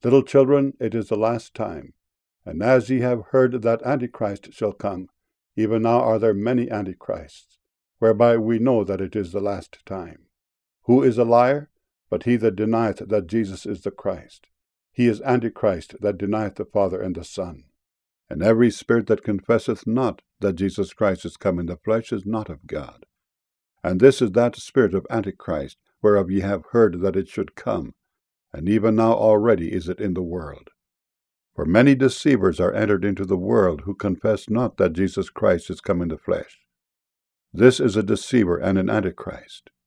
Little children, it is the last time. And as ye have heard that Antichrist shall come, even now are there many Antichrists, whereby we know that it is the last time. Who is a liar? But he that denieth that Jesus is the Christ. He is Antichrist that denieth the Father and the Son. And every spirit that confesseth not that Jesus Christ is come in the flesh is not of God. And this is that spirit of Antichrist, whereof ye have heard that it should come, and even now already is it in the world. For many deceivers are entered into the world, who confess not that Jesus Christ is come in the flesh. This is a deceiver and an Antichrist.